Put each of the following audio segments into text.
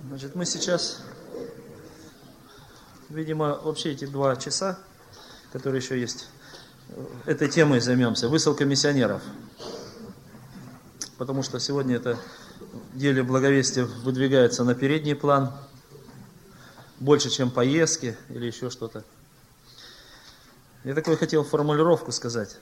Значит, мы сейчас, видимо, вообще эти 2 часа, которые еще есть, этой темой займемся, высылка миссионеров. Потому что сегодня это деле благовестия выдвигается на передний план, больше, чем поездки или еще что-то. Я такой хотел формулировку сказать.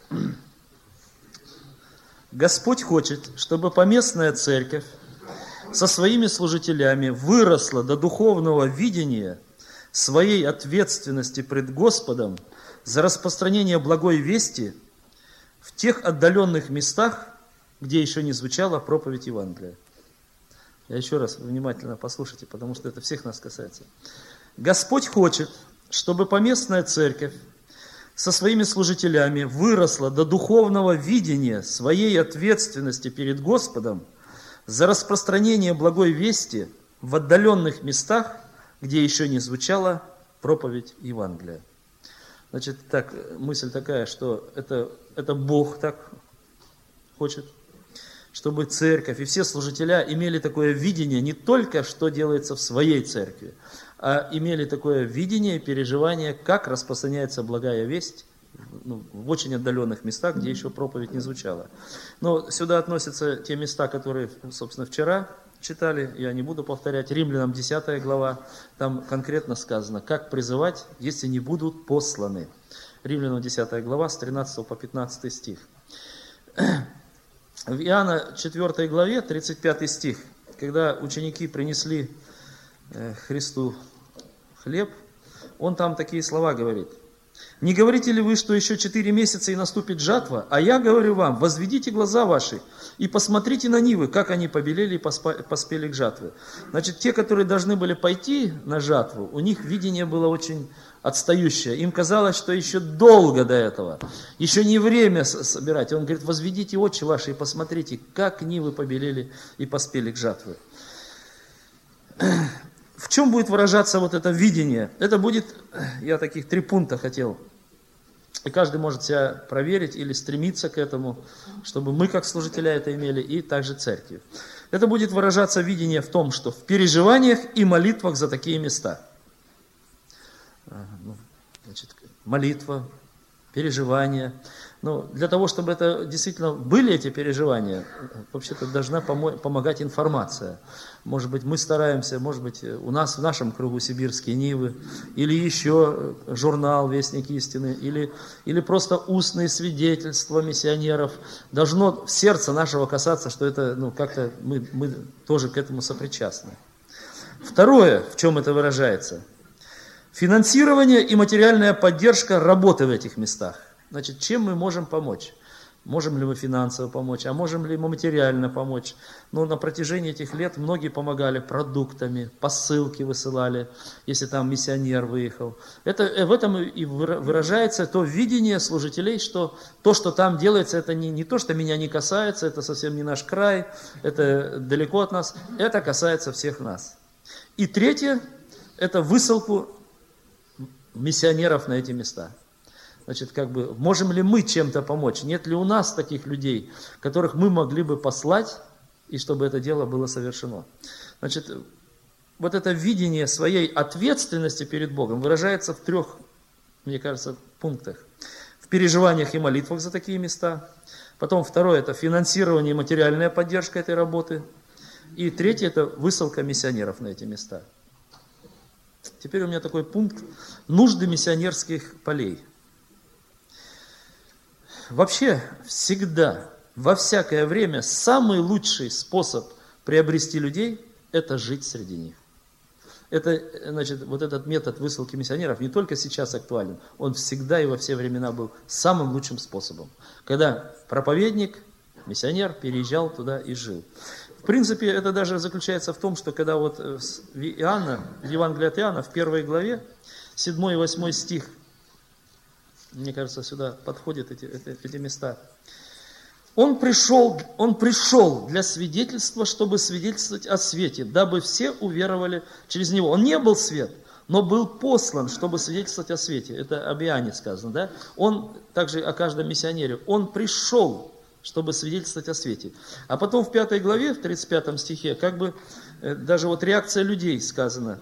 Господь хочет, чтобы поместная церковь со своими служителями выросла до духовного видения своей ответственности пред Господом за распространение благой вести в тех отдаленных местах, где еще не звучала проповедь Евангелия. Я еще раз внимательно послушайте, потому что это всех нас касается. Господь хочет, чтобы поместная церковь со своими служителями выросла до духовного видения своей ответственности перед Господом за распространение благой вести в отдаленных местах, где еще не звучала проповедь Евангелия. Значит, так, мысль такая, что это Бог так хочет, чтобы церковь и все служителя имели такое видение не только, что делается в своей церкви, а имели такое видение и переживание, как распространяется благая весть в очень отдаленных местах, где еще проповедь не звучала. Но сюда относятся те места, которые, собственно, вчера читали, я не буду повторять. Римлянам 10 глава, там конкретно сказано, как призывать, если не будут посланы. Римлянам 10 глава, с 13 по 15 стих. В Иоанна 4 главе, 35 стих, когда ученики принесли Христу хлеб, он там такие слова говорит. «Не говорите ли вы, что еще 4 месяца и наступит жатва? А я говорю вам, возведите глаза ваши и посмотрите на нивы, как они побелели и поспели к жатве». Значит, те, которые должны были пойти на жатву, у них видение было очень отстающее. Им казалось, что еще долго до этого, еще не время собирать. Он говорит, возведите очи ваши и посмотрите, как нивы побелели и поспели к жатве. В чем будет выражаться вот это видение? Это будет, я таких 3 пункта хотел. И каждый может себя проверить или стремиться к этому, чтобы мы как служителя это имели, и также церкви. Это будет выражаться видение в том, что в переживаниях и молитвах за такие места. Значит, молитва, переживания. Но для того, чтобы это действительно были эти переживания, вообще-то должна помогать информация. Может быть, мы стараемся, может быть, у нас в нашем кругу сибирские нивы, или еще журнал «Вестник истины», или просто устные свидетельства миссионеров. Должно сердце нашего касаться, что это, как-то мы тоже к этому сопричастны. Второе, в чем это выражается. Финансирование и материальная поддержка работы в этих местах. Значит, чем мы можем помочь? Можем ли мы финансово помочь, а можем ли мы материально помочь? На протяжении этих лет многие помогали продуктами, посылки высылали, если там миссионер выехал. В этом и выражается то видение служителей, что то, что там делается, это не то, что меня не касается, это совсем не наш край, это далеко от нас, это касается всех нас. И третье, это высылку миссионеров на эти места. Значит, можем ли мы чем-то помочь? Нет ли у нас таких людей, которых мы могли бы послать, и чтобы это дело было совершено? Значит, вот это видение своей ответственности перед Богом выражается в 3, мне кажется, пунктах. В переживаниях и молитвах за такие места. Потом второе, это финансирование и материальная поддержка этой работы. И третье, это высылка миссионеров на эти места. Теперь у меня такой пункт – нужды миссионерских полей. Вообще, всегда, во всякое время, самый лучший способ приобрести людей – это жить среди них. Это, значит, вот этот метод высылки миссионеров не только сейчас актуален, он всегда и во все времена был самым лучшим способом. Когда проповедник, миссионер переезжал туда и жил. В принципе, это даже заключается в том, что когда вот в Евангелии от Иоанна, в 1 главе, 7 и 8 стих, мне кажется, сюда подходят эти места. Он пришел для свидетельства, чтобы свидетельствовать о свете, дабы все уверовали через него. Он не был свет, но был послан, чтобы свидетельствовать о свете. Это об Иоанне сказано, да? Он также о каждом миссионере. Он пришел, чтобы свидетельствовать о свете. А потом в 5 главе, в 35 стихе, Даже вот реакция людей сказана.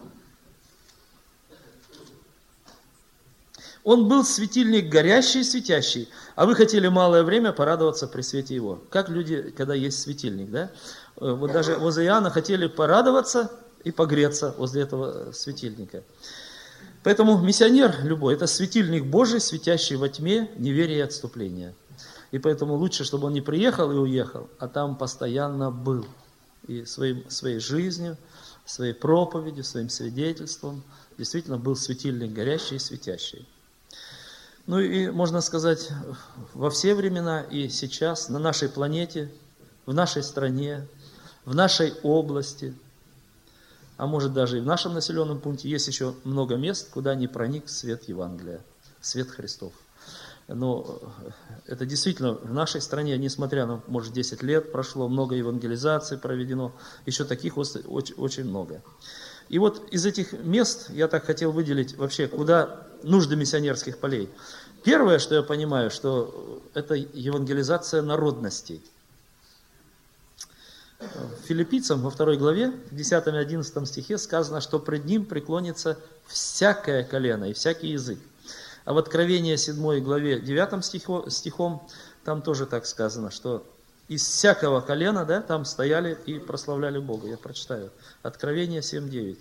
Он был светильник горящий и светящий, а вы хотели малое время порадоваться при свете его. Как люди, когда есть светильник, да? Вот даже возле Иоанна хотели порадоваться и погреться возле этого светильника. Поэтому миссионер любой, это светильник Божий, светящий во тьме неверия и отступления. И поэтому лучше, чтобы он не приехал и уехал, а там постоянно был. И своей жизнью, своей проповедью, своим свидетельством действительно был светильник горящий и светящий. Ну и можно сказать, во все времена и сейчас на нашей планете, в нашей стране, в нашей области, а может даже и в нашем населенном пункте есть еще много мест, куда не проник свет Евангелия, свет Христов. Но это действительно в нашей стране, несмотря на, может, 10 лет прошло, много евангелизаций проведено, еще таких очень много. И вот из этих мест я так хотел выделить вообще, куда нужды миссионерских полей. Первое, что я понимаю, что это евангелизация народностей. Филиппийцам во 2 главе, в 10 и 11 стихе сказано, что пред ним преклонится всякое колено и всякий язык. А в Откровении 7 главе 9 стихом, там тоже так сказано, что из всякого колена, да, там стояли и прославляли Бога. Я прочитаю. Откровение 7:9.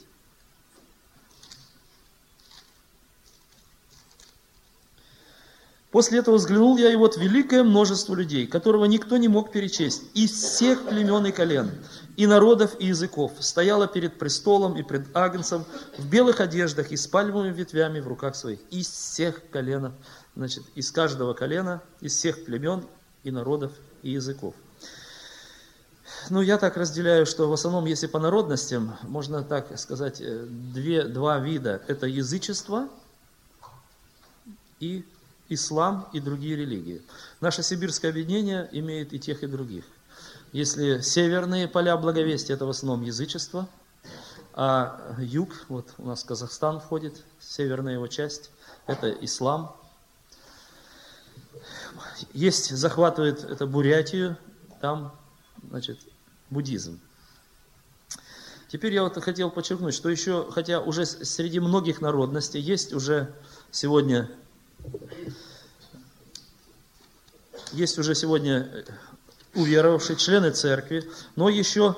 После этого взглянул я, и вот великое множество людей, которого никто не мог перечесть, из всех племен и колен, и народов, и языков, стояло перед престолом и пред Агнцем в белых одеждах и с пальмовыми ветвями в руках своих. Из всех коленов, значит, из каждого колена, из всех племен и народов, и языков. Ну, я так разделяю, что в основном, если по народностям, можно так сказать, два вида. Это язычество и ислам и другие религии. Наше сибирское объединение имеет и тех, и других. Если северные поля благовестия, это в основном язычество, а юг, вот у нас Казахстан входит, северная его часть, это ислам. Есть, захватывает это Бурятию, там, значит, буддизм. Теперь я вот хотел подчеркнуть, что еще, хотя уже среди многих народностей есть уже сегодня уверовавшие члены церкви, но еще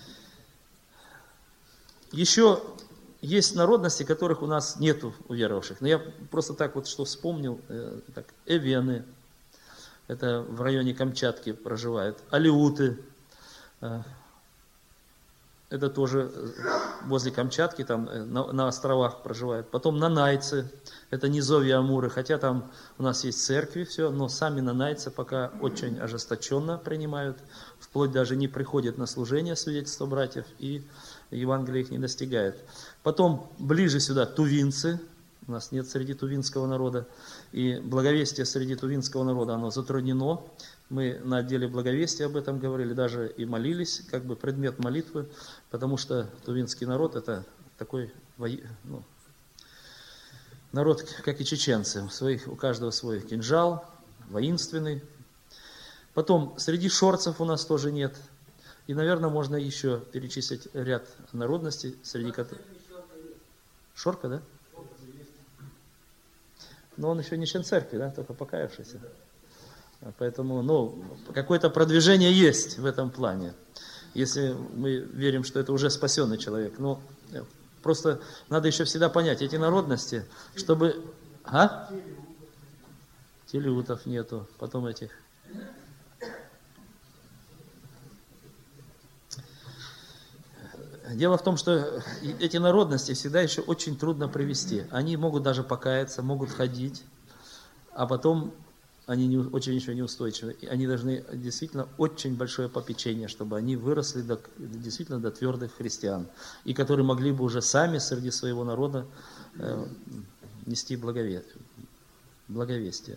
есть народности, которых у нас нету уверовавших. Но я просто так вот что вспомнил, так, эвены, это в районе Камчатки проживают, алеуты, это тоже возле Камчатки, там на островах проживают. Потом нанайцы, это низовья Амуры, хотя там у нас есть церкви, все, но сами нанайцы пока очень ожесточенно принимают, вплоть даже не приходят на служение свидетельства братьев, и Евангелие их не достигает. Потом ближе сюда тувинцы, у нас нет среди тувинского народа, и благовестие среди тувинского народа, оно затруднено. Мы на отделе благовестия об этом говорили, даже и молились, как бы предмет молитвы, потому что тувинский народ это такой народ, как и чеченцы, у каждого свой кинжал, воинственный. Потом среди шорцев у нас тоже нет. И, наверное, можно еще перечислить ряд народностей, среди которых... Шорка, да? Но он еще не член церкви, да, только покаявшийся. Поэтому, какое-то продвижение есть в этом плане, если мы верим, что это уже спасенный человек. Но просто надо еще всегда понять, эти народности, чтобы... Телеутов нету, потом этих... Дело в том, что эти народности всегда еще очень трудно привести. Они могут даже покаяться, могут ходить, а потом... Они очень еще неустойчивы. И они должны действительно очень большое попечение, чтобы они выросли действительно до твердых христиан. И которые могли бы уже сами среди своего народа нести благовестие.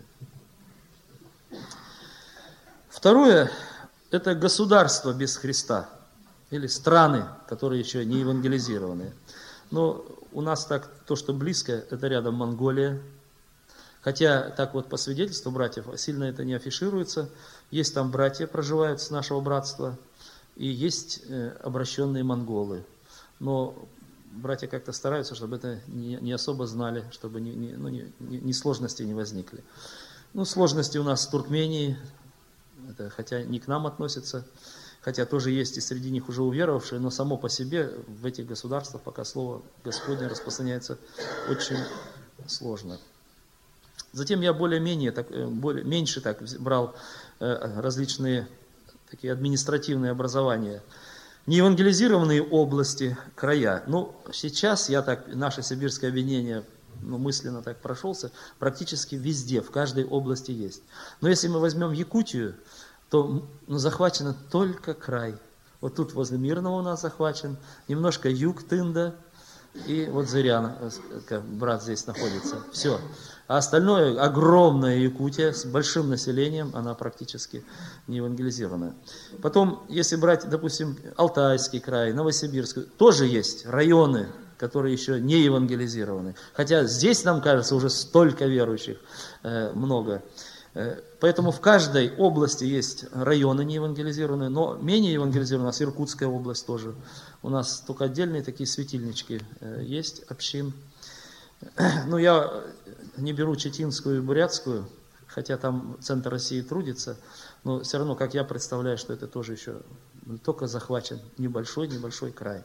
Второе, это государство без Христа. Или страны, которые еще не евангелизированы. Но у нас так, то, что близко, это рядом Монголия. Хотя, так вот, по свидетельству братьев, сильно это не афишируется. Есть там братья, проживают с нашего братства, и есть обращенные монголы. но братья как-то стараются, чтобы это не особо знали, чтобы ни сложности не возникли. Ну, сложности у нас с Туркменией, это хотя не к нам относится, хотя тоже есть и среди них уже уверовавшие, но само по себе в этих государствах пока слово Господне распространяется очень сложно. Затем я меньше брал различные такие административные образования. Неевангелизированные области, края. Ну, сейчас наше сибирское объединение, мысленно так прошелся, практически везде, в каждой области есть. Но если мы возьмем Якутию, то захвачено только край. Вот тут возле Мирного у нас захвачен, немножко юг Тында, и вот Зырян, брат здесь находится. Все. А остальное, огромная Якутия с большим населением, она практически не евангелизированная. Потом, если брать, допустим, Алтайский край, Новосибирск, тоже есть районы, которые еще не евангелизированы. Хотя здесь, нам кажется, уже столько верующих, много. Поэтому в каждой области есть районы не евангелизированные, но менее евангелизированные, у нас Иркутская область тоже. У нас только отдельные такие светильнички есть, общин. Ну, я не беру Читинскую и Бурятскую, хотя там центр России трудится, но все равно, как я представляю, что это тоже еще только захвачен небольшой край.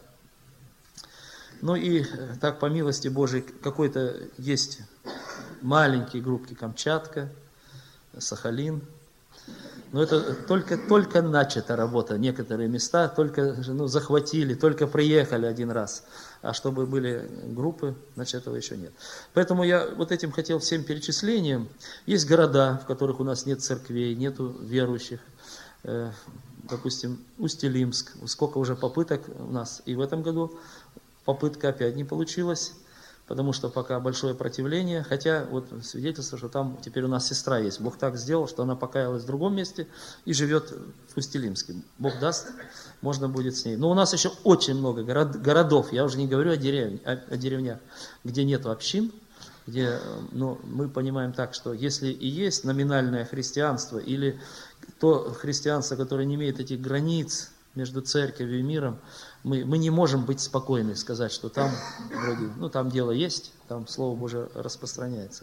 Ну и так, по милости Божией, какой-то есть маленькие группки Камчатка, Сахалин. Но это только начата работа. Некоторые места только захватили, только приехали один раз. А чтобы были группы, значит, этого еще нет. Поэтому я вот этим хотел всем перечислением. Есть города, в которых у нас нет церквей, нету верующих. Допустим, Усть-Илимск. Сколько уже попыток у нас. И в этом году попытка опять не получилась. Потому что пока большое противление, хотя вот свидетельство, что там теперь у нас сестра есть. Бог так сделал, что она покаялась в другом месте и живет в Усть-Илимске. Бог даст, можно будет с ней. Но у нас еще очень много городов, я уже не говорю о деревнях, где нет общин, где мы понимаем так, что если и есть номинальное христианство, или то христианство, которое не имеет этих границ между церковью и миром, мы не можем быть спокойны, сказать, что там вроде, там дело есть, там Слово Божие распространяется.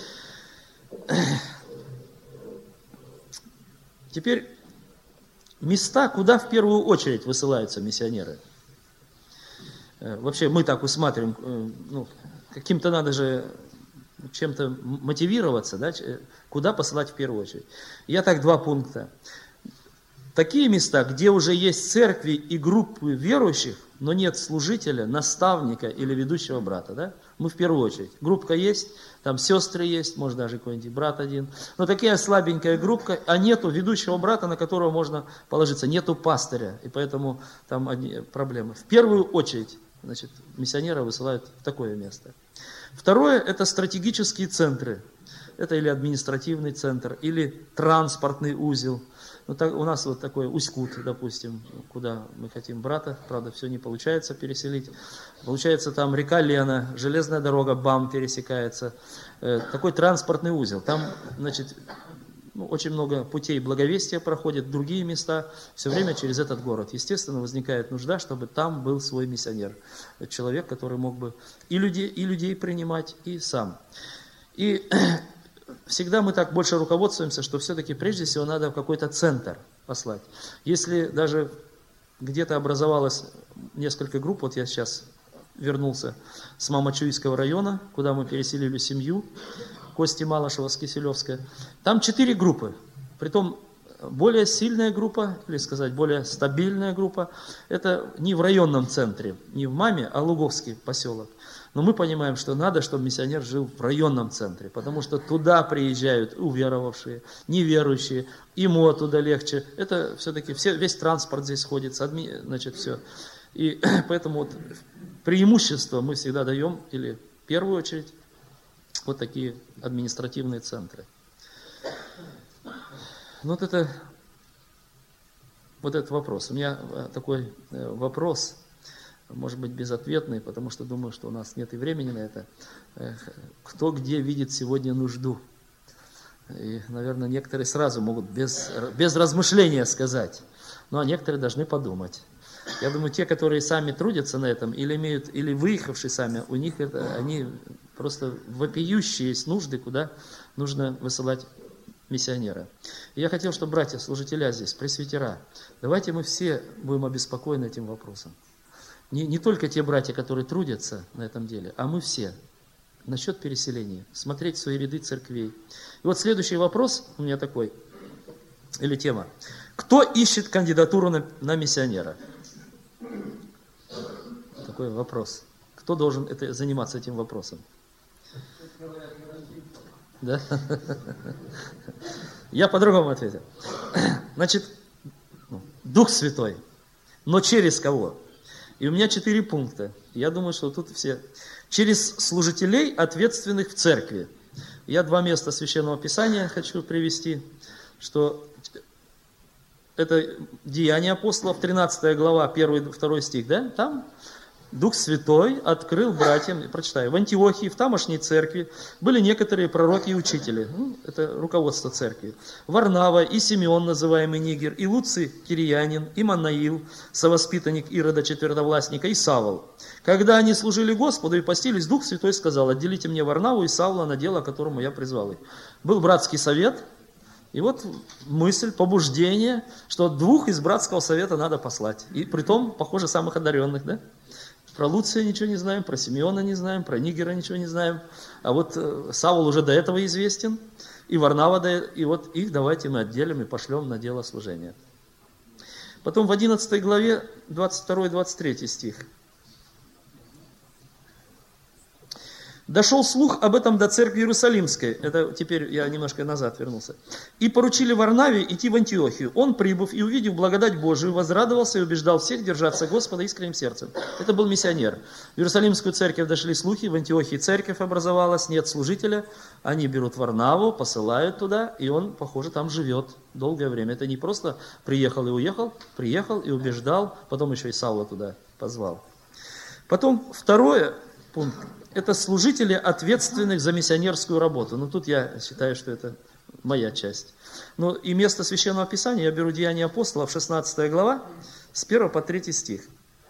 Теперь места, куда в первую очередь высылаются миссионеры. Вообще мы так усматриваем, каким-то надо же чем-то мотивироваться, да, куда посылать в первую очередь. Я так 2 пункта. Такие места, где уже есть церкви и группы верующих, но нет служителя, наставника или ведущего брата. Да? Мы в первую очередь. Группка есть, там сестры есть, может даже какой-нибудь брат один. Но такая слабенькая группка, а нету ведущего брата, на которого можно положиться. Нету пастыря, и поэтому там одни проблемы. В первую очередь, миссионера высылают в такое место. Второе, это стратегические центры. Это или административный центр, или транспортный узел. У нас вот такой Усть-Кут, допустим, куда мы хотим брата, правда, все не получается переселить. Получается, там река Лена, железная дорога, БАМ пересекается. Такой транспортный узел. Там, очень много путей благовестия проходит, другие места, все время через этот город. Естественно, возникает нужда, чтобы там был свой миссионер. Человек, который мог бы и людей принимать, и сам. И всегда мы так больше руководствуемся, что все-таки прежде всего надо в какой-то центр послать. Если даже где-то образовалось несколько групп, вот я сейчас вернулся с Мамачуйского района, куда мы переселили семью, Кости Малышева с Киселевска, там 4 группы, притом более сильная группа, или сказать, более стабильная группа, это не в районном центре, не в МАМе, а Луговский поселок. Но мы понимаем, что надо, чтобы миссионер жил в районном центре, потому что туда приезжают уверовавшие, неверующие, ему оттуда легче. Это все-таки весь транспорт здесь сходится, все. И поэтому преимущество мы всегда даем, или в первую очередь, вот такие административные центры. Вот этот вопрос. У меня такой вопрос, может быть, безответный, потому что думаю, что у нас нет и времени на это. Кто где видит сегодня нужду? И, наверное, некоторые сразу могут без размышления сказать. Ну, а некоторые должны подумать. Я думаю, те, которые сами трудятся на этом, или выехавшие сами, у них они просто вопиющие есть нужды, куда нужно высылать миссионера. И я хотел, чтобы братья, служителя здесь, пресвитера, давайте мы все будем обеспокоены этим вопросом. Не только те братья, которые трудятся на этом деле, а мы все. Насчет переселения. Смотреть свои ряды церквей. И вот следующий вопрос у меня такой, или тема. Кто ищет кандидатуру на миссионера? Такой вопрос. Кто должен заниматься этим вопросом? Да? Я по-другому ответил. Значит, Дух Святой. Но через кого? И у меня 4 пункта. Я думаю, что тут все. Через служителей, ответственных в церкви. Я 2 места Священного Писания хочу привести, что это Деяния апостолов, 13 глава, 1-2 стих, да? Там Дух Святой открыл братьям, прочитаю, в Антиохии, в тамошней церкви были некоторые пророки и учители. Это руководство церкви. Варнава и Симеон, называемый Нигер, и Луций Кириянин, и Манаил, совоспитанник Ирода Четвертовластника, и Савл. Когда они служили Господу и постились, Дух Святой сказал: отделите мне Варнаву и Савла на дело, которому я призвал их. Был братский совет, и вот мысль, побуждение, что 2 из братского совета надо послать. И притом, похоже, самых одаренных, да? Про Луция ничего не знаем, про Симеона не знаем, про Нигера ничего не знаем. А вот Савл уже до этого известен, и Варнава, и вот их давайте мы отделим и пошлем на дело служения. Потом в 11 главе 22-23 стих. Дошел слух об этом до церкви Иерусалимской. Это теперь я немножко назад вернулся. И поручили Варнаве идти в Антиохию. Он, прибыв и увидев благодать Божию, возрадовался и убеждал всех держаться Господа искренним сердцем. Это был миссионер. В Иерусалимскую церковь дошли слухи, в Антиохии церковь образовалась, нет служителя. Они берут Варнаву, посылают туда, и он, похоже, там живет долгое время. Это не просто приехал и уехал, приехал и убеждал, потом еще и Савла туда позвал. Потом 2 пункт. Это служители, ответственных за миссионерскую работу. Ну, тут я считаю, что это моя часть. Ну, и место Священного Писания я беру Деяния апостолов, 16 глава, с 1 по 3 стих.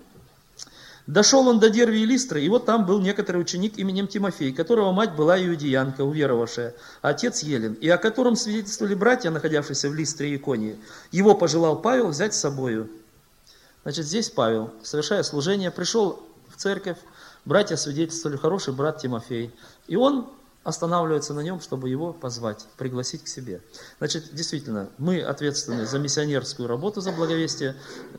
Дошел он до Дервии и Листры, и вот там был некоторый ученик именем Тимофей, которого мать была иудеянка, уверовавшая, а отец Елен, и о котором свидетельствовали братья, находявшиеся в Листре и Иконии. Его пожелал Павел взять с собою. Значит, здесь Павел, совершая служение, пришел в церковь. Братья свидетельствовали, хороший брат Тимофей. И он останавливается на нем, чтобы его позвать, пригласить к себе. Значит, действительно, мы ответственны за миссионерскую работу, за благовестие.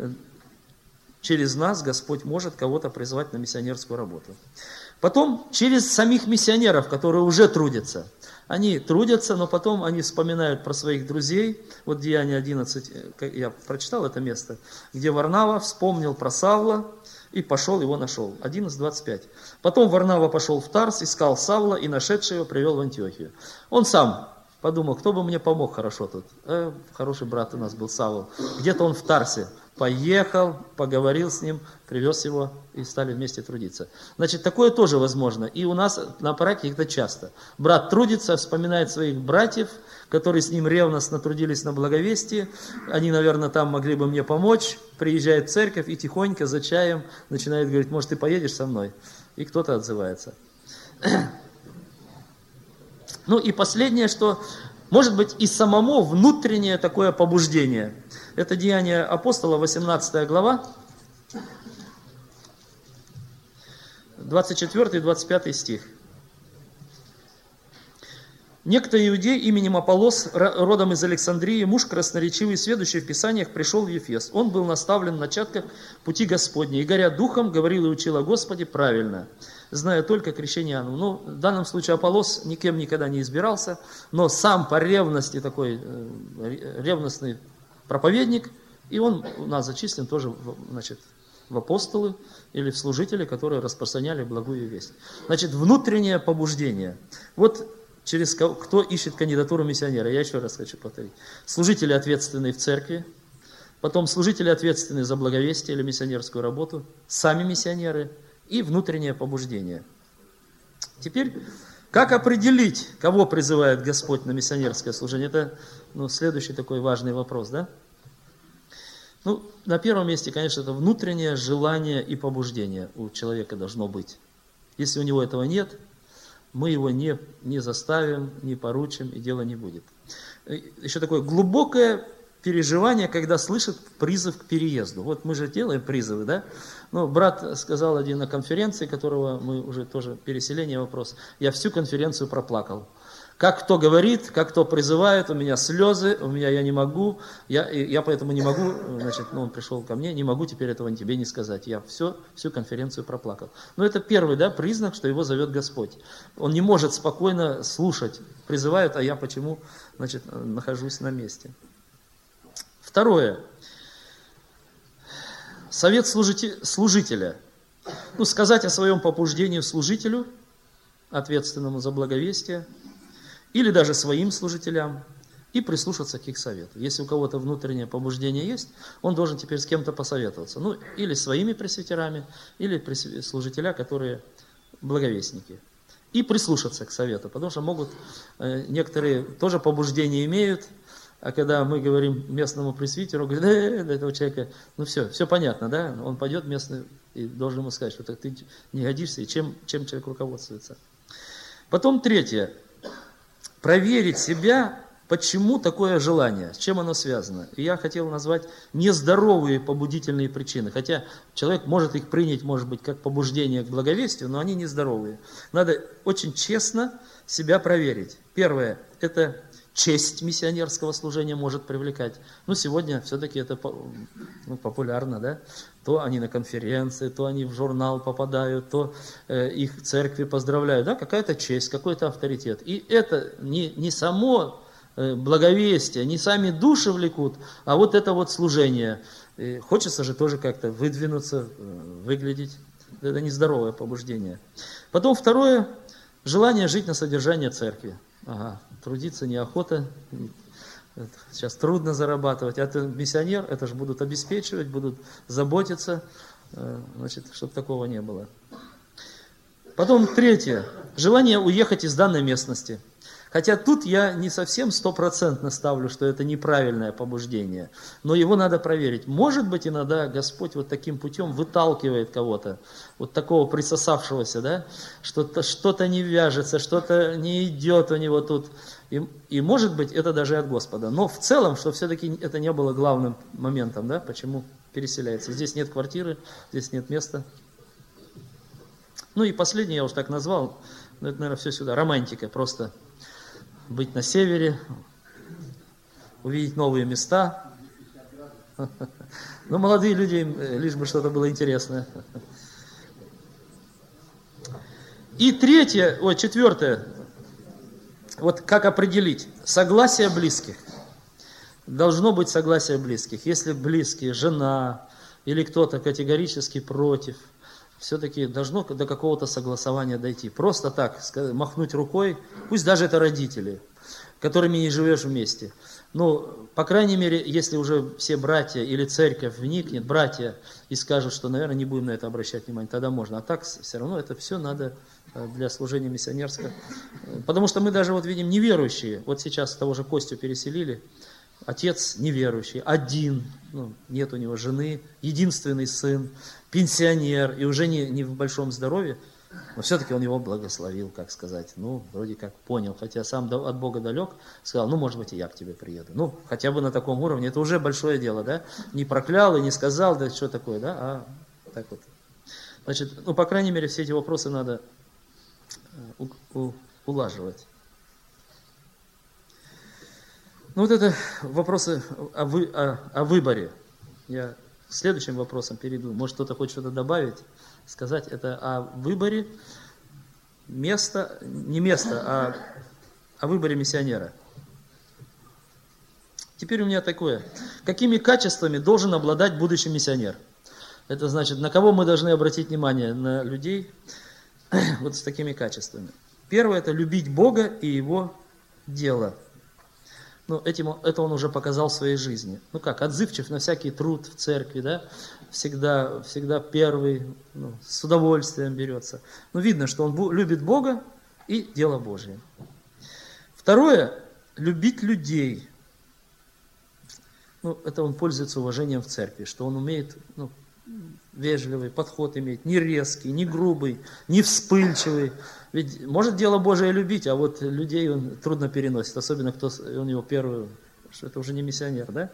Через нас Господь может кого-то призвать на миссионерскую работу. Потом через самих миссионеров, которые уже трудятся. Они трудятся, но потом они вспоминают про своих друзей. Вот Деяния 11, я прочитал это место, где Варнава вспомнил про Савла, и пошел, его нашел. 11:25. Потом Варнава пошел в Тарс, искал Савла, и нашедший его привел в Антиохию. Он сам подумал, кто бы мне помог хорошо тут. Хороший брат у нас был Савл. Где-то он в Тарсе. Поехал, поговорил с ним, привез его и стали вместе трудиться. Значит, такое тоже возможно. И у нас на практике это часто. Брат трудится, вспоминает своих братьев, которые с ним ревностно трудились на благовестии. Они, наверное, там могли бы мне помочь. Приезжает в церковь и тихонько за чаем начинает говорить: может, ты поедешь со мной? И кто-то отзывается. Ну и последнее, что может быть и самому внутреннее такое побуждение. Это Деяния апостола, 18 глава, 24 и 25 стих. Некто иудей именем Аполлос, родом из Александрии, муж красноречивый, сведущий в Писаниях, пришел в Ефес. Он был наставлен в начатках пути Господней, и, горя духом, говорил и учил о Господе правильно, зная только крещение Иоанна. Ну, в данном случае Аполлос никем никогда не избирался, но сам по ревности такой ревностный проповедник, и он у нас зачислен тоже, значит, в апостолы или в служители, которые распространяли благую весть. Значит, внутреннее побуждение. Вот через кто ищет кандидатуру миссионера. Я еще раз хочу повторить. Служители, ответственные в церкви, потом служители, ответственные за благовестие или миссионерскую работу, сами миссионеры и внутреннее побуждение. Теперь, как определить, кого призывает Господь на миссионерское служение? Это следующий такой важный вопрос, да? Ну, на первом месте, конечно, это внутреннее желание и побуждение у человека должно быть. Если у него этого нет, мы его не заставим, не поручим, и дело не будет. Еще такое глубокое переживание, когда слышит призыв к переезду. Вот мы же делаем призывы, да? Ну, брат сказал один на конференции, которого мы уже тоже, переселение вопрос, я всю конференцию проплакал. Как кто говорит, как кто призывает, у меня слезы, я не могу, я поэтому не могу, значит, он пришел ко мне, не могу теперь этого тебе не сказать. Я всю конференцию проплакал. Но это первый, да, признак, что его зовет Господь. Он не может спокойно слушать, призывают, а я почему, значит, нахожусь на месте. Второе. Совет служителя. Ну, сказать о своем побуждении служителю, ответственному за благовестие, или даже своим служителям, и прислушаться к их совету. Если у кого-то внутреннее побуждение есть, он должен теперь с кем-то посоветоваться. Ну, или своими пресвитерами, или служителя, которые благовестники. И прислушаться к совету, потому что могут, некоторые тоже побуждение имеют, а когда мы говорим местному пресвитеру, говорит, для этого человека, ну все понятно, да? Он пойдет местный и должен ему сказать, что ты не годишься, и чем человек руководствуется. Потом третье. Проверить себя, почему такое желание, с чем оно связано. И я хотел назвать нездоровые побудительные причины. Хотя человек может их принять, может быть, как побуждение к благовестию, но они нездоровые. Надо очень честно себя проверить. Первое, это честь миссионерского служения может привлекать. Ну, сегодня все-таки это популярно, да? То они на конференции, то они в журнал попадают, то их в церкви поздравляют. Да? Какая-то честь, какой-то авторитет. И это не само благовестие, не сами души влекут, а вот это вот служение. И хочется же тоже как-то выдвинуться, выглядеть. Это нездоровое побуждение. Потом второе, желание жить на содержание церкви. Ага, трудиться неохота, сейчас трудно зарабатывать. А ты миссионер, это же будут обеспечивать, будут заботиться, значит, чтобы такого не было. Потом третье, желание уехать из данной местности. Хотя тут я не совсем 100% ставлю, что это неправильное побуждение, но его надо проверить. Может быть, иногда Господь вот таким путем выталкивает кого-то, вот такого присосавшегося, да, что-то не вяжется, что-то не идет у него тут. И может быть, это даже от Господа. Но в целом, что все-таки это не было главным моментом, да, почему переселяется. Здесь нет квартиры, здесь нет места. Ну и последнее я уж так назвал, но это, наверное, все сюда. Романтика, просто быть на севере, увидеть новые места. Ну, молодые люди, лишь бы что-то было интересное. И четвертое, вот как определить согласие близких. Должно быть согласие близких. Если близкие, жена или кто-то категорически против, все-таки должно до какого-то согласования дойти. Просто так, махнуть рукой, пусть даже это родители, которыми не живешь вместе. Ну, по крайней мере, если уже все братья или церковь вникнет, братья, и скажут, что, наверное, не будем на это обращать внимание, тогда можно. А так все равно это все надо для служения миссионерского. Потому что мы даже вот видим неверующие. Вот сейчас того же Костю переселили. Отец неверующий, один, нет у него жены, единственный сын, пенсионер, и уже не в большом здоровье, но все-таки он его благословил, как сказать, вроде как понял, хотя сам от Бога далек, сказал, может быть, и я к тебе приеду. Хотя бы на таком уровне, это уже большое дело, да, не проклял и не сказал, да, что такое, да, а так вот. Значит, по крайней мере, все эти вопросы надо улаживать. Вот это вопросы о выборе. Я к следующим вопросам перейду. Может, кто-то хочет что-то добавить, сказать. Это о выборе не места, а о выборе миссионера. Теперь у меня такое. Какими качествами должен обладать будущий миссионер? Это значит, на кого мы должны обратить внимание? На людей вот с такими качествами. Первое – это любить Бога и Его дело. Это он уже показал в своей жизни. Отзывчив на всякий труд в церкви, да, всегда первый, с удовольствием берется. Видно, что он любит Бога и дело Божие. Второе, любить людей. ну, это он пользуется уважением в церкви, что он умеет, ну, вежливый подход иметь, не резкий, не грубый, не вспыльчивый. Ведь может дело Божие любить, а вот людей он трудно переносит, особенно кто у него первый, что это уже не миссионер, да?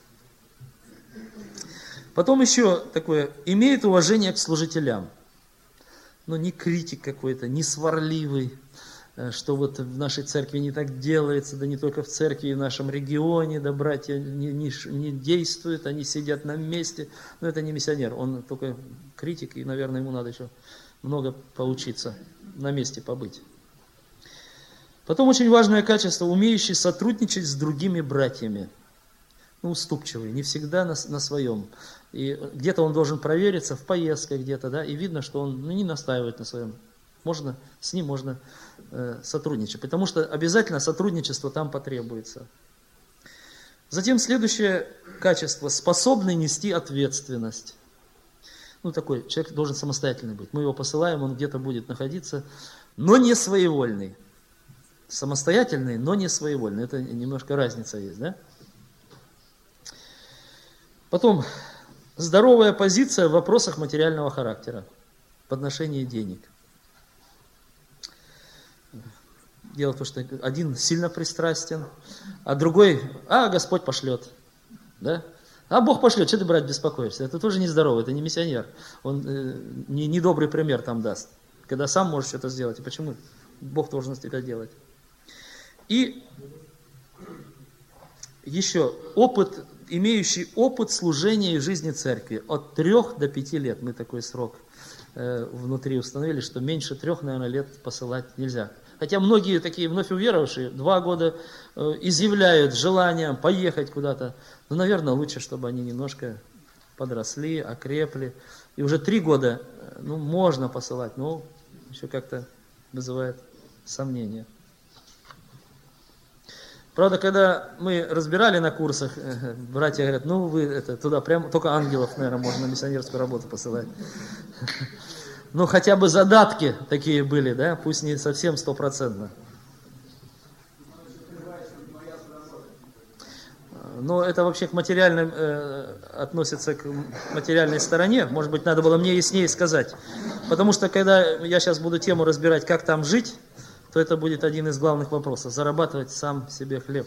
Потом еще такое, имеет уважение к служителям. Но не критик какой-то, не сварливый, что вот в нашей церкви не так делается, да не только в церкви, и в нашем регионе, да братья не действуют, они сидят на месте. Но это не миссионер, он только критик, и, наверное, ему надо еще много поучиться, на месте побыть. Потом очень важное качество, умеющий сотрудничать с другими братьями. Ну, уступчивый, не всегда на своем. И где-то он должен провериться, в поездках где-то, да, и видно, что он не настаивает на своем. С ним можно сотрудничать, потому что обязательно сотрудничество там потребуется. Затем следующее качество, способный нести ответственность. Ну, такой человек должен самостоятельный быть. Мы его посылаем, он где-то будет находиться, но не своевольный. Самостоятельный, но не своевольный. Это немножко разница есть, да? Потом, здоровая позиция в вопросах материального характера, в отношении денег. Дело в том, что один сильно пристрастен, а другой, Господь пошлет, да? Бог пошлет, что ты, брат, беспокоишься? Это тоже нездоровый, это не миссионер. Он недобрый пример там даст, когда сам можешь что-то сделать. И почему Бог должен это делать? И еще имеющий опыт служения и жизни церкви от 3 до 5 лет. Мы такой срок внутри установили, что меньше 3, наверное, лет посылать нельзя. Хотя многие такие вновь уверовавшие 2 года изъявляют желание поехать куда-то. Но, наверное, лучше, чтобы они немножко подросли, окрепли. И уже 3 года, можно посылать, но еще как-то вызывает сомнения. Правда, когда мы разбирали на курсах, братья говорят, вы туда прям только ангелов, наверное, можно на миссионерскую работу посылать. Хотя бы задатки такие были, да, пусть не совсем 100%. Но это вообще к материальным относится к материальной стороне. Может быть, надо было мне яснее сказать. Потому что, когда я сейчас буду тему разбирать, как там жить, то это будет один из главных вопросов. Зарабатывать сам себе хлеб.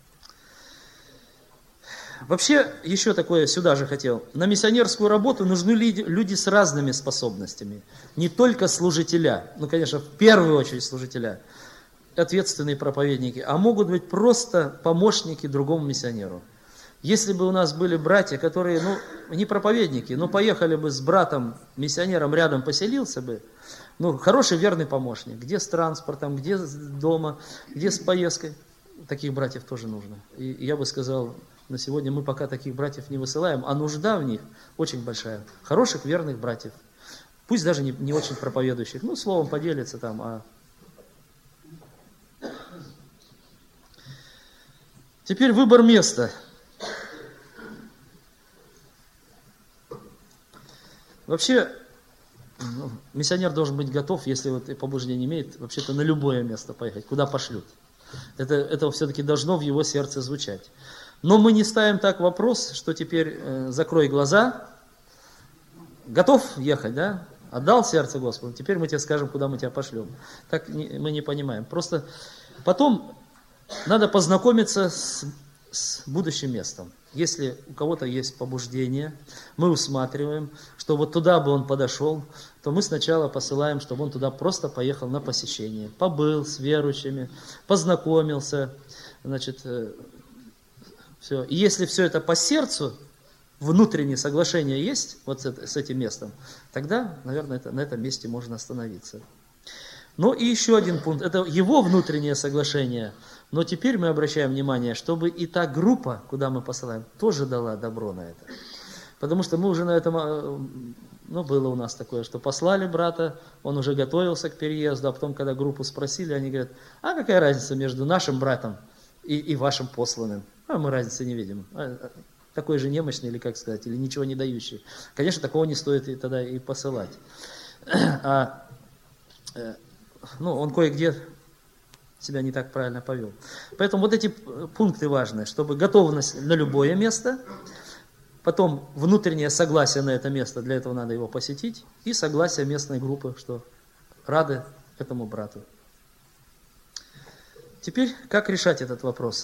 Вообще, еще такое сюда же хотел. На миссионерскую работу нужны люди с разными способностями. Не только служителя, конечно, в первую очередь служителя, ответственные проповедники, а могут быть просто помощники другому миссионеру. Если бы у нас были братья, которые, не проповедники, но поехали бы с братом-миссионером рядом, поселился бы, хороший верный помощник. Где с транспортом, где дома, где с поездкой. Таких братьев тоже нужно. И я бы сказал, на сегодня мы пока таких братьев не высылаем, а нужда в них очень большая. Хороших, верных братьев. Пусть даже не очень проповедующих. Словом поделятся там. Теперь выбор места. Вообще, миссионер должен быть готов, если побуждение имеет, вообще-то на любое место поехать, куда пошлют. Это все-таки должно в его сердце звучать. Но мы не ставим так вопрос, что теперь закрой глаза, готов ехать, да? Отдал сердце Господу, теперь мы тебе скажем, куда мы тебя пошлем. Так мы не понимаем. Просто потом надо познакомиться с будущим местом. Если у кого-то есть побуждение, мы усматриваем, что вот туда бы он подошел, то мы сначала посылаем, чтобы он туда просто поехал на посещение. Побыл с верующими, познакомился, все. И если все это по сердцу, внутреннее соглашение есть вот с этим местом, тогда, наверное, на этом месте можно остановиться. И еще один пункт, это его внутреннее соглашение. Но теперь мы обращаем внимание, чтобы и та группа, куда мы посылаем, тоже дала добро на это. Потому что мы уже на этом, было у нас такое, что послали брата, он уже готовился к переезду, а потом, когда группу спросили, они говорят, какая разница между нашим братом и вашим посланным? Мы разницы не видим. Такой же немощный, или как сказать, или ничего не дающий. Конечно, такого не стоит тогда и посылать. Он кое-где себя не так правильно повел. Поэтому вот эти пункты важны, чтобы готовность на любое место, потом внутреннее согласие на это место, для этого надо его посетить, и согласие местной группы, что рады этому брату. Теперь, как решать этот вопрос?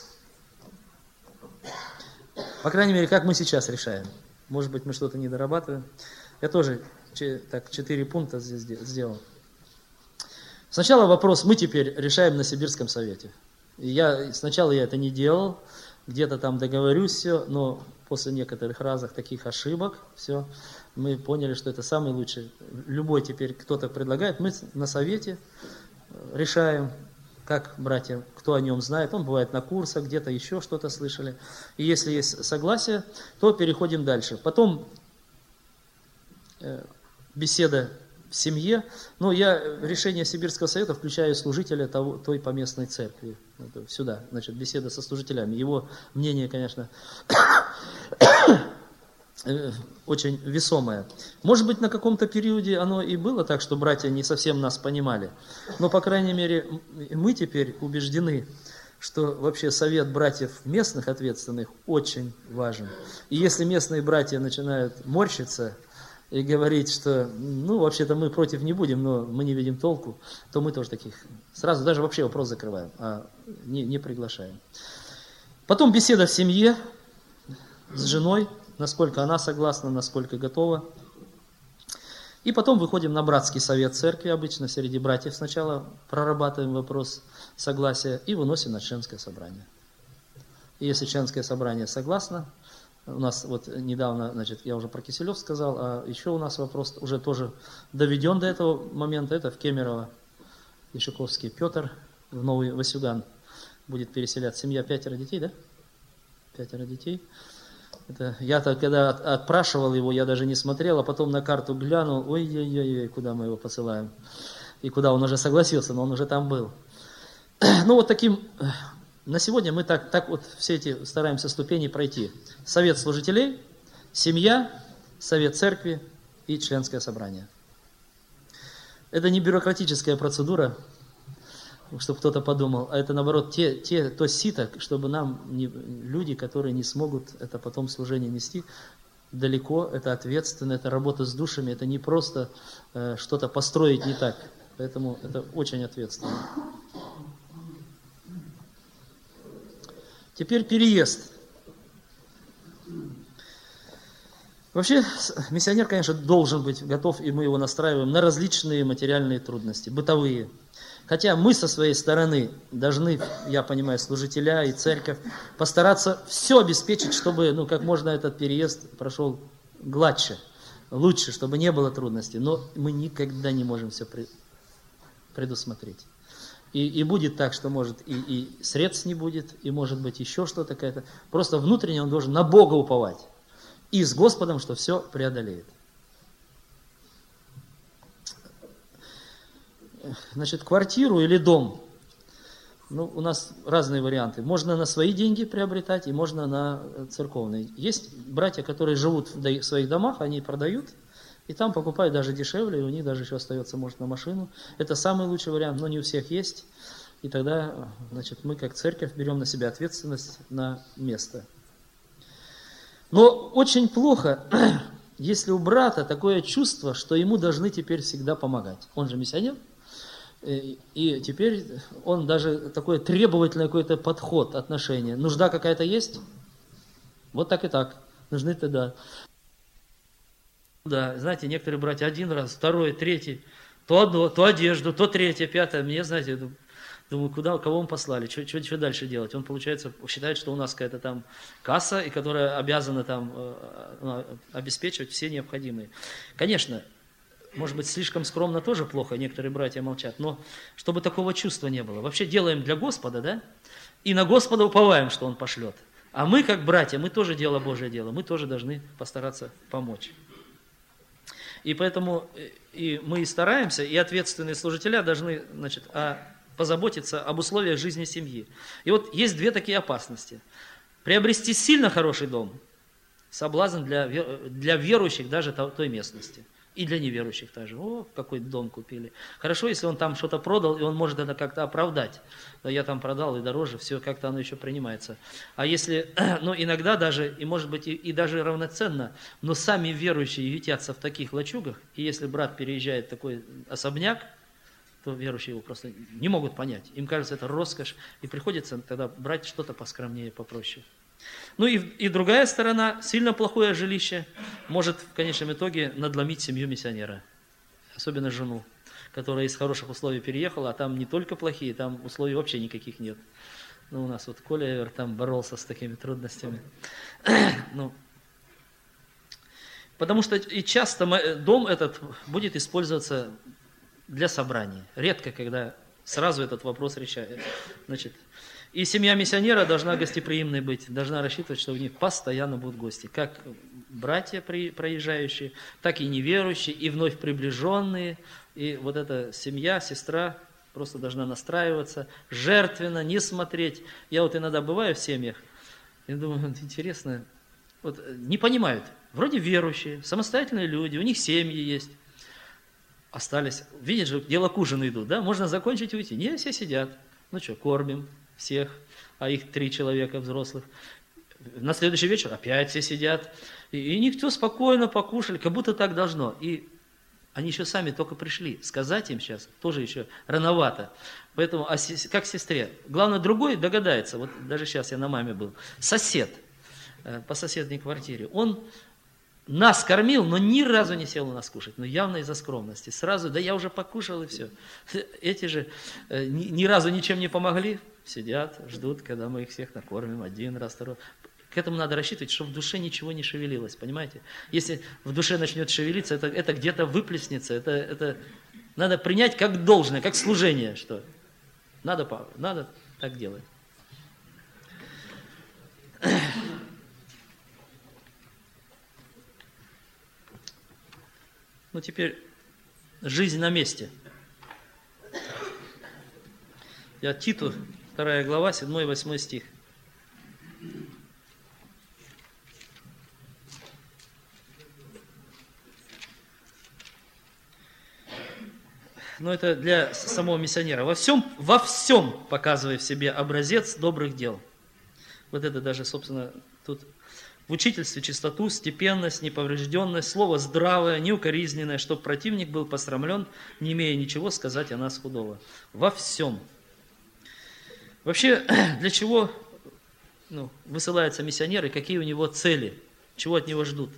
По крайней мере, как мы сейчас решаем. Может быть, мы что-то не дорабатываем. Я тоже так 4 пункта здесь сделал. Сначала вопрос мы теперь решаем на Сибирском совете. Сначала я это не делал, где-то там договорюсь все, но после некоторых разных таких ошибок, все, мы поняли, что это самый лучший. Любой теперь кто-то предлагает, мы на совете решаем, как братья, кто о нем знает. Он бывает на курсах, где-то еще что-то слышали. И если есть согласие, то переходим дальше. Потом беседа в семье. Но я решение Сибирского совета включаю служителя той поместной церкви. Сюда, значит, беседа со служителями. Его мнение, конечно, очень весомое. Может быть, на каком-то периоде оно и было так, что братья не совсем нас понимали. Но, по крайней мере, мы теперь убеждены, что вообще совет братьев местных ответственных очень важен. И если местные братья начинают морщиться и говорить, что, ну, вообще-то мы против не будем, но мы не видим толку, то мы тоже таких сразу даже вообще вопрос закрываем, а не приглашаем. Потом беседа в семье с женой, насколько она согласна, насколько готова. И потом выходим на братский совет церкви, обычно среди братьев сначала прорабатываем вопрос согласия и выносим на членское собрание. И если членское собрание согласно, у нас вот недавно, значит, я уже про Киселев сказал, а еще у нас вопрос уже тоже доведен до этого момента, это в Кемерово, Ишиковский Петр, в Новый Васюган будет переселяться. Семья 5 детей, да? 5 детей. Я-то, когда отпрашивал его, я даже не смотрел, а потом на карту глянул, ой-ой-ой, куда мы его посылаем. И куда он уже согласился, но он уже там был. Ну вот таким, на сегодня мы так вот все эти стараемся ступени пройти. Совет служителей, семья, совет церкви и членское собрание. Это не бюрократическая процедура, чтобы кто-то подумал, а это наоборот то сито, чтобы нам люди, которые не смогут это потом служение нести, далеко, это ответственно, это работа с душами, это не просто что-то построить не так, поэтому это очень ответственно. Теперь переезд. Вообще, миссионер, конечно, должен быть готов, и мы его настраиваем на различные материальные трудности, бытовые. Хотя мы со своей стороны должны, я понимаю, служителя и церковь, постараться все обеспечить, чтобы как можно этот переезд прошел гладче, лучше, чтобы не было трудностей. Но мы никогда не можем все предусмотреть. И будет так, что может и средств не будет, и может быть еще что-то какое-то. Просто внутренне он должен на Бога уповать. И с Господом, что все преодолеет. Значит, квартиру или дом. У нас разные варианты. Можно на свои деньги приобретать, и можно на церковные. Есть братья, которые живут в своих домах, они продают, и там покупают даже дешевле, и у них даже еще остается, может, на машину. Это самый лучший вариант, но не у всех есть. И тогда, значит, мы как церковь берем на себя ответственность на место. Но очень плохо, если у брата такое чувство, что ему должны теперь всегда помогать. Он же миссионер. И теперь он даже такой требовательный какой-то подход, отношение. Нужда какая-то есть? Вот так и так. Нужны тогда. Да, знаете, некоторые братья один раз, второй, третий, то одно, то одежду, то третье, пятое. Мне, знаете, думаю, кого мы послали, что дальше делать? Он, получается, считает, что у нас какая-то там касса, и которая обязана там обеспечивать все необходимые. Конечно, может быть, слишком скромно тоже плохо, некоторые братья молчат, но чтобы такого чувства не было. Вообще делаем для Господа, да? И на Господа уповаем, что Он пошлет. А мы, как братья, мы тоже дело Божие дело, мы тоже должны постараться помочь. И поэтому и мы и стараемся, и ответственные служителя должны, значит, позаботиться об условиях жизни семьи. И вот есть две такие опасности. Приобрести сильно хороший дом, соблазн для верующих даже той местности. И для неверующих также. О, какой дом купили. Хорошо, если он там что-то продал, и он может это как-то оправдать. Да, я там продал и дороже, все, как-то оно еще принимается. А если, ну, иногда даже, и может быть, и даже равноценно, но сами верующие ютятся в таких лачугах, и если брат переезжает в такой особняк, то верующие его просто не могут понять. Им кажется, это роскошь, и приходится тогда брать что-то поскромнее, попроще. Ну и другая сторона, сильно плохое жилище может в конечном итоге надломить семью миссионера, особенно жену, которая из хороших условий переехала, а там не только плохие, там условий вообще никаких нет. Ну, у нас вот Коля там боролся с такими трудностями. Ну, потому что и часто дом этот будет использоваться для собраний. Редко, когда сразу этот вопрос решает. Значит, и семья миссионера должна гостеприимной быть, должна рассчитывать, что у них постоянно будут гости. Как братья проезжающие, так и неверующие, и вновь приближенные. И вот эта семья, сестра просто должна настраиваться, жертвенно, не смотреть. Я вот иногда бываю в семьях, и думаю, интересно, вот не понимают. Вроде верующие, самостоятельные люди, у них семьи есть. Остались, видишь же, дело к ужину идут, да? Можно закончить и уйти. Не, все сидят. Ну что, кормим всех, а их 3 человека взрослых. На следующий вечер опять все сидят. И никто спокойно покушали, как будто так должно. И они еще сами только пришли. Сказать им сейчас тоже еще рановато. Поэтому, как сестре. Главное, другой догадается. Вот даже сейчас я на маме был. Сосед по соседней квартире. Он нас кормил, но ни разу не сел у нас кушать. Но явно из-за скромности. Сразу, да я уже покушал и все. Эти же ни разу ничем не помогли. Сидят, ждут, когда мы их всех накормим. 1 раз, 2. К этому надо рассчитывать, чтобы в душе ничего не шевелилось. Понимаете? Если в душе начнет шевелиться, это где-то выплеснется. Это надо принять как должное, как служение. Что надо так делать. Ну, теперь жизнь на месте. Я Титу, 2 глава, 7-8 стих. Но это для самого миссионера. Во всем показывай в себе образец добрых дел. Вот это даже, собственно, тут в учительстве чистоту, степенность, неповрежденность, слово здравое, неукоризненное, чтобы противник был посрамлен, не имея ничего сказать о нас худого. Во всем. Вообще, для чего высылаются миссионеры, какие у него цели, чего от него ждут?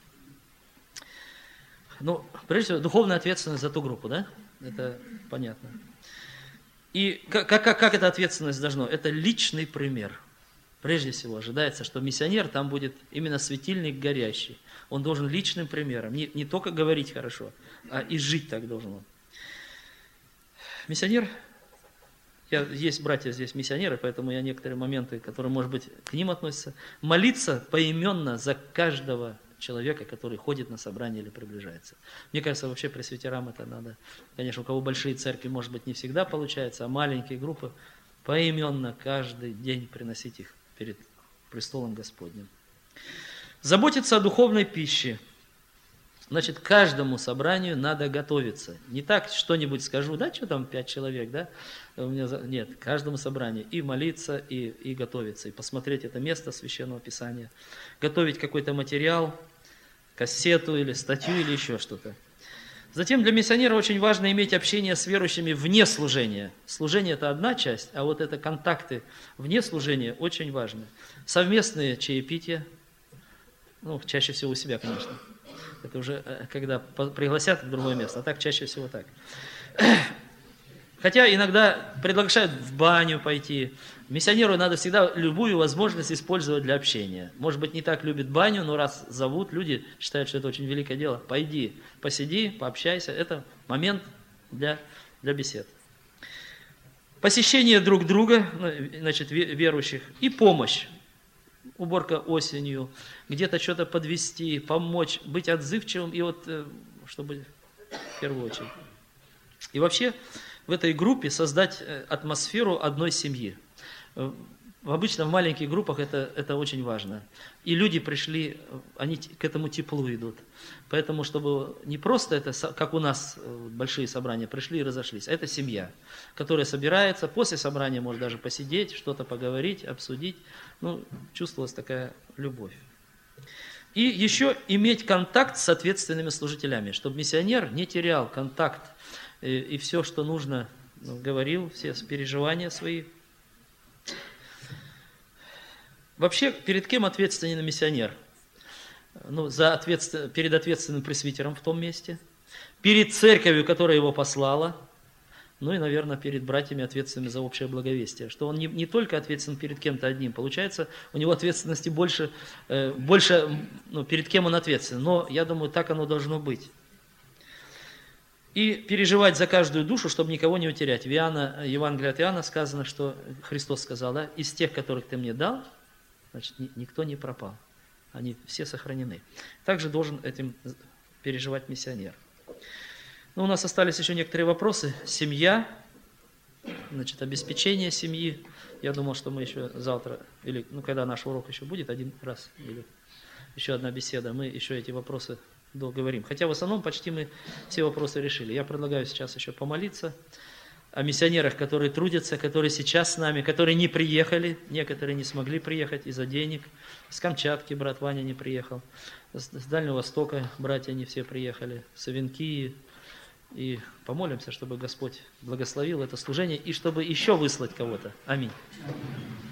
Ну, прежде всего, духовная ответственность за ту группу, да? Это понятно. И как эта ответственность должна? Это личный пример. Прежде всего, ожидается, что миссионер там будет именно светильник горящий. Он должен личным примером, не только говорить хорошо, а и жить так должен он. Миссионер, есть братья здесь миссионеры, поэтому я некоторые моменты, которые, может быть, к ним относятся, молиться поименно за каждого человека, который ходит на собрание или приближается. Мне кажется, вообще пресвитерам это надо. Конечно, у кого большие церкви, может быть, не всегда получается, а маленькие группы поименно каждый день приносить их перед престолом Господним. Заботиться о духовной пище. Значит, к каждому собранию надо готовиться. Не так что-нибудь скажу, да, что там 5 человек, да? Нет, к каждому собранию и молиться, и готовиться, и посмотреть это место Священного Писания. Готовить какой-то материал, кассету или статью или еще что-то. Затем для миссионера очень важно иметь общение с верующими вне служения. Служение – это одна часть, а вот это контакты вне служения очень важны. Совместные чаепития, чаще всего у себя, конечно. Это уже когда пригласят в другое место, а так чаще всего так. Хотя иногда приглашают в баню пойти. Миссионеру надо всегда любую возможность использовать для общения. Может быть, не так любит баню, но раз зовут, люди считают, что это очень великое дело. Пойди, посиди, пообщайся. Это момент для бесед. Посещение друг друга, значит, верующих, и помощь. Уборка осенью, где-то что-то подвести, помочь, быть отзывчивым, и вот, чтобы в первую очередь. И вообще в этой группе создать атмосферу одной семьи. В обычно в маленьких группах это очень важно. И люди пришли, они к этому теплу идут. Поэтому, чтобы не просто это, как у нас большие собрания, пришли и разошлись, а это семья, которая собирается, после собрания может даже посидеть, что-то поговорить, обсудить. Ну, чувствовалась такая любовь. И еще иметь контакт с ответственными служителями, чтобы миссионер не терял контакт и все, что нужно, говорил, все переживания свои. Вообще, перед кем ответственен миссионер? Ну, перед ответственным пресвитером в том месте, перед церковью, которая его послала, ну и, наверное, перед братьями, ответственными за общее благовестие. Что он не только ответственен перед кем-то одним, получается, у него ответственности больше перед кем он ответственен. Но я думаю, так оно должно быть. И переживать за каждую душу, чтобы никого не утерять. В Евангелии от Иоанна сказано, что Христос сказал, да, из тех, которых ты мне дал, значит, никто не пропал. Они все сохранены. Также должен этим переживать миссионер. Ну, у нас остались еще некоторые вопросы. Семья, значит, обеспечение семьи. Я думал, что мы еще завтра, или когда наш урок еще будет, один раз, или еще одна беседа, мы еще эти вопросы договорим. Хотя в основном почти мы все вопросы решили. Я предлагаю сейчас еще помолиться о миссионерах, которые трудятся, которые сейчас с нами, которые не приехали, некоторые не смогли приехать из-за денег. С Камчатки брат Ваня не приехал, с Дальнего Востока братья не все приехали, с Авинкии. И помолимся, чтобы Господь благословил это служение и чтобы еще выслать кого-то. Аминь.